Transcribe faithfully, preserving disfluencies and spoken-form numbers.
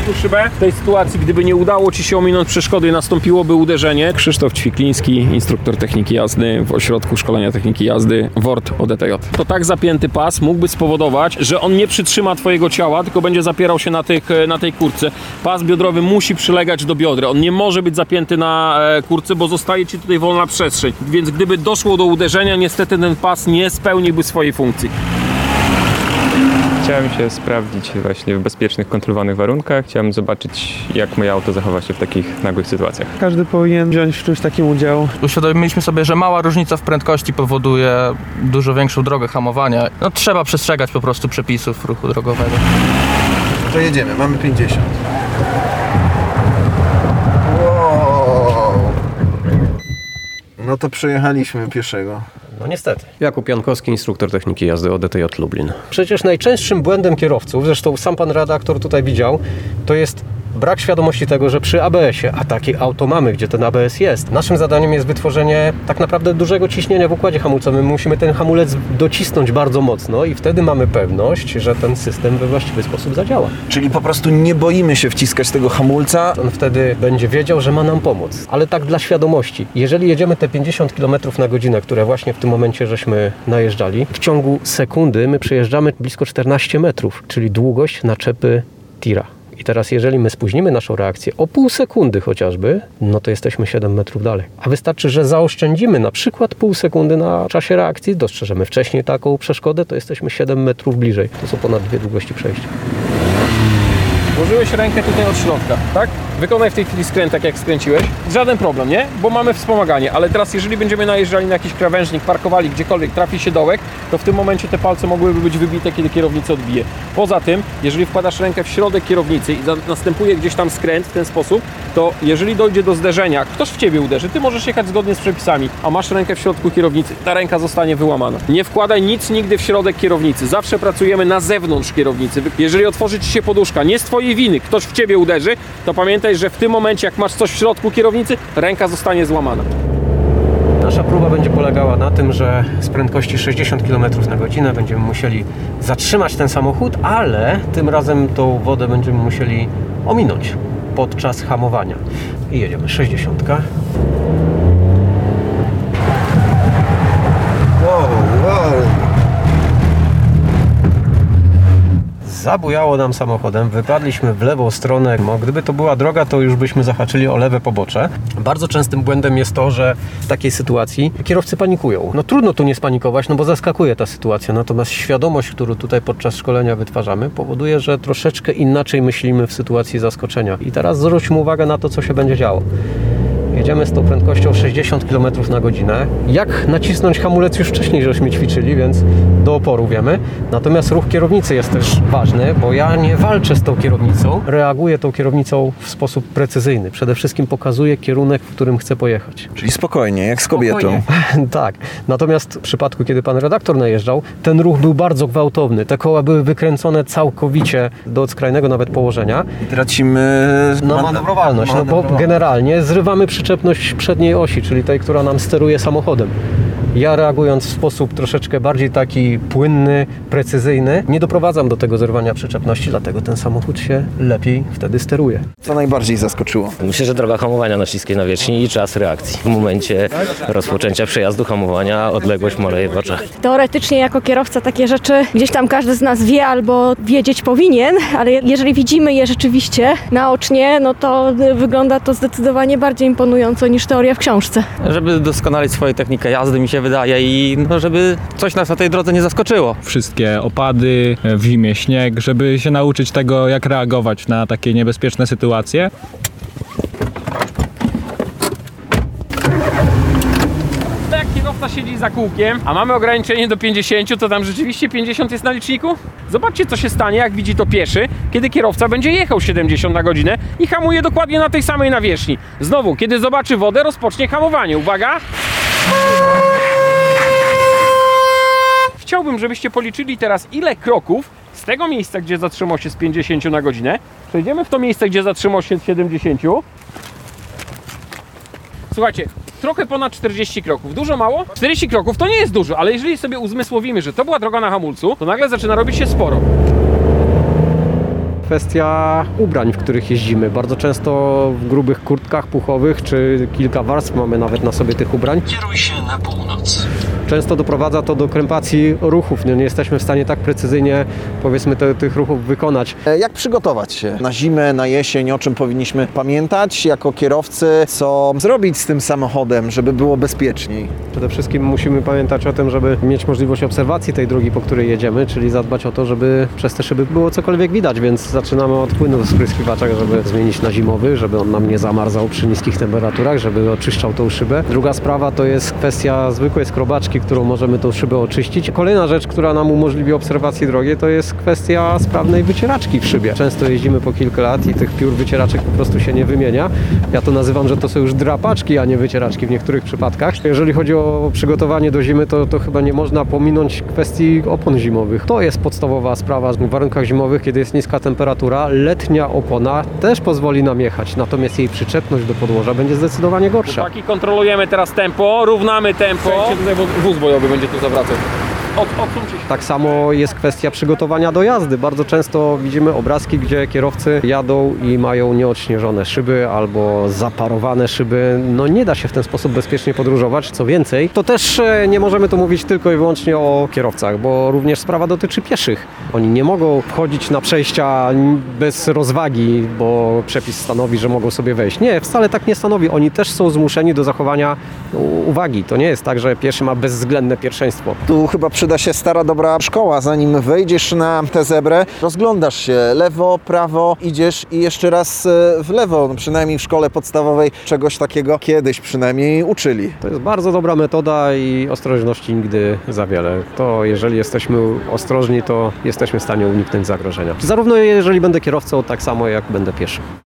tu szybę. W tej sytuacji, gdyby nie udało Ci się ominąć przeszkody, nastąpiłoby uderzenie. Krzysztof Ćwikliński, instruktor techniki jazdy w Ośrodku Szkolenia Techniki Jazdy W O R T O D T J. To tak zapięty pas mógłby spowodować, że on nie przytrzyma Twojego ciała, tylko będzie zapierał się na, tych, na tej kurtce. Pas biodrowy musi przylegać do biodra. On nie może być zapięty na kurtce, bo zostaje Ci tutaj wolna przestrzeń. Więc gdyby doszło do uderzenia, niestety ten pas nie spełniłby swojej funkcji. Chciałem się sprawdzić właśnie w bezpiecznych, kontrolowanych warunkach. Chciałem zobaczyć, jak moje auto zachowa się w takich nagłych sytuacjach. Każdy powinien wziąć w czymś takim udział. Uświadomiliśmy sobie, że mała różnica w prędkości powoduje dużo większą drogę hamowania. No, trzeba przestrzegać po prostu przepisów ruchu drogowego. To jedziemy, mamy pięćdziesiąt. Wow. No to przejechaliśmy pieszego. No niestety. Jakub Jankowski, instruktor techniki jazdy O D T J Lublin. Przecież najczęstszym błędem kierowców, zresztą sam pan redaktor tutaj widział, to jest brak świadomości tego, że przy A B S ie, a takie auto mamy, gdzie ten A B S jest, naszym zadaniem jest wytworzenie tak naprawdę dużego ciśnienia w układzie hamulcowym. Musimy ten hamulec docisnąć bardzo mocno i wtedy mamy pewność, że ten system we właściwy sposób zadziała. Czyli po prostu nie boimy się wciskać tego hamulca. On wtedy będzie wiedział, że ma nam pomóc. Ale tak dla świadomości. Jeżeli jedziemy te pięćdziesiąt kilometrów na godzinę, które właśnie w tym momencie żeśmy najeżdżali, w ciągu sekundy my przejeżdżamy blisko czternaście metrów, czyli długość naczepy tira. I teraz jeżeli my spóźnimy naszą reakcję o pół sekundy chociażby, no to jesteśmy siedem metrów dalej. A wystarczy, że zaoszczędzimy na przykład pół sekundy na czasie reakcji, dostrzeżemy wcześniej taką przeszkodę, to jesteśmy siedem metrów bliżej. To są ponad dwie długości przejścia. Włożyłeś rękę tutaj od środka, tak? Wykonaj w tej chwili skręt, tak jak skręciłeś. Żaden problem, nie? Bo mamy wspomaganie, ale teraz jeżeli będziemy najeżdżali na jakiś krawężnik, parkowali gdziekolwiek, trafi się dołek, to w tym momencie te palce mogłyby być wybite, kiedy kierownica odbije. Poza tym, jeżeli wkładasz rękę w środek kierownicy i następuje gdzieś tam skręt w ten sposób, to jeżeli dojdzie do zderzenia, ktoś w Ciebie uderzy, Ty możesz jechać zgodnie z przepisami, a masz rękę w środku kierownicy, ta ręka zostanie wyłamana. Nie wkładaj nic nigdy w środek kierownicy, zawsze pracujemy na zewnątrz kierownicy. Jeżeli otworzy Ci się poduszka, nie z Twojej winy, ktoś w Ciebie uderzy, to pamiętaj, że w tym momencie, jak masz coś w środku kierownicy, ręka zostanie złamana. Nasza próba będzie polegała na tym, że z prędkości sześćdziesiąt kilometrów na godzinę będziemy musieli zatrzymać ten samochód, ale tym razem tą wodę będziemy musieli ominąć podczas hamowania. I jedziemy sześćdziesiąt. Wow, wow. Zabujało nam samochodem, wypadliśmy w lewą stronę. No, gdyby to była droga, to już byśmy zahaczyli o lewe pobocze. Bardzo częstym błędem jest to, że w takiej sytuacji kierowcy panikują. No trudno tu nie spanikować, no bo zaskakuje ta sytuacja. Natomiast świadomość, którą tutaj podczas szkolenia wytwarzamy, powoduje, że troszeczkę inaczej myślimy w sytuacji zaskoczenia. I teraz zwróćmy uwagę na to, co się będzie działo. Jedziemy z tą prędkością sześćdziesiąt kilometrów na godzinę. Jak nacisnąć hamulec już wcześniej żeśmy ćwiczyli, więc do oporu wiemy. Natomiast ruch kierownicy jest też ważny, bo ja nie walczę z tą kierownicą. Reaguję tą kierownicą w sposób precyzyjny. Przede wszystkim pokazuję kierunek, w którym chcę pojechać. Czyli spokojnie, jak z kobietą. Spokojnie. Tak. Natomiast w przypadku, kiedy pan redaktor najeżdżał, ten ruch był bardzo gwałtowny. Te koła były wykręcone całkowicie do skrajnego nawet położenia. I tracimy No manewrowalność, no bo generalnie zrywamy przyczepność przedniej osi, czyli tej, która nam steruje samochodem. Ja reagując w sposób troszeczkę bardziej taki płynny, precyzyjny, nie doprowadzam do tego zerwania przyczepności, dlatego ten samochód się lepiej wtedy steruje. Co najbardziej zaskoczyło? Myślę, że droga hamowania na śliskiej nawierzchni i czas reakcji. W momencie rozpoczęcia przejazdu hamowania odległość maleje w oczach. Teoretycznie jako kierowca takie rzeczy gdzieś tam każdy z nas wie albo wiedzieć powinien, ale jeżeli widzimy je rzeczywiście naocznie, no to wygląda to zdecydowanie bardziej imponująco niż teoria w książce. Żeby doskonalić swoją technikę jazdy, mi się wydaje, i no, żeby coś nas na tej drodze nie zaskoczyło. Wszystkie opady, w zimie śnieg, żeby się nauczyć tego, jak reagować na takie niebezpieczne sytuacje. Jak kierowca siedzi za kółkiem, a mamy ograniczenie do pięćdziesięciu, to tam rzeczywiście pięćdziesiąt jest na liczniku? Zobaczcie, co się stanie, jak widzi to pieszy, kiedy kierowca będzie jechał siedemdziesiąt na godzinę i hamuje dokładnie na tej samej nawierzchni. Znowu, kiedy zobaczy wodę, rozpocznie hamowanie. Uwaga! Chciałbym, żebyście policzyli teraz, ile kroków z tego miejsca, gdzie zatrzymał się z pięćdziesięciu na godzinę, przejdziemy w to miejsce, gdzie zatrzymał się z siedemdziesięciu. Słuchajcie, trochę ponad czterdzieści kroków. Dużo, mało? czterdzieści kroków to nie jest dużo, ale jeżeli sobie uzmysłowimy, że to była droga na hamulcu, to nagle zaczyna robić się sporo. kwestia ubrań, w których jeździmy. Bardzo często w grubych kurtkach puchowych, czy kilka warstw mamy nawet na sobie tych ubrań. Kieruj się na północ. Często doprowadza to do krępacji ruchów. Nie, nie jesteśmy w stanie tak precyzyjnie, powiedzmy, te, tych ruchów wykonać. Jak przygotować się na zimę, na jesień, o czym powinniśmy pamiętać jako kierowcy, co zrobić z tym samochodem, żeby było bezpieczniej? Przede wszystkim musimy pamiętać o tym, żeby mieć możliwość obserwacji tej drogi, po której jedziemy, czyli zadbać o to, żeby przez te szyby było cokolwiek widać, więc zaczynamy od płynu do spryskiwacza, żeby zmienić na zimowy, żeby on nam nie zamarzał przy niskich temperaturach, żeby oczyszczał tą szybę. Druga sprawa to jest kwestia zwykłej skrobaczki, którą możemy tą szybę oczyścić. Kolejna rzecz, która nam umożliwi obserwację drogi, to jest kwestia sprawnej wycieraczki w szybie. Często jeździmy po kilka lat i tych piór wycieraczek po prostu się nie wymienia. Ja to nazywam, że to są już drapaczki, a nie wycieraczki w niektórych przypadkach. Jeżeli chodzi o przygotowanie do zimy, to, to chyba nie można pominąć kwestii opon zimowych. To jest podstawowa sprawa w warunkach zimowych, kiedy jest niska temperatura. Letnia opona też pozwoli nam jechać, natomiast jej przyczepność do podłoża będzie zdecydowanie gorsza. Chłopaki, kontrolujemy teraz tempo, równamy tempo. Tutaj wóz bojowy będzie tu zawracał. Od, odsuńcie się. Tak samo jest kwestia przygotowania do jazdy. Bardzo często widzimy obrazki, gdzie kierowcy jadą i mają nieodśnieżone szyby albo zaparowane szyby. No nie da się w ten sposób bezpiecznie podróżować. Co więcej, to też nie możemy tu mówić tylko i wyłącznie o kierowcach, bo również sprawa dotyczy pieszych. Oni nie mogą wchodzić na przejścia bez rozwagi, bo przepis stanowi, że mogą sobie wejść. Nie, wcale tak nie stanowi. Oni też są zmuszeni do zachowania uwagi. To nie jest tak, że pieszy ma bezwzględne pierwszeństwo. Tu chyba przyda się stara, dobra szkoła. Zanim wejdziesz na tę zebrę, rozglądasz się lewo, prawo, idziesz i jeszcze raz w lewo. No przynajmniej w szkole podstawowej czegoś takiego kiedyś przynajmniej uczyli. To jest bardzo dobra metoda i ostrożności nigdy za wiele. To jeżeli jesteśmy ostrożni, to jesteśmy w stanie uniknąć zagrożenia. Zarówno jeżeli będę kierowcą, tak samo jak będę pieszym.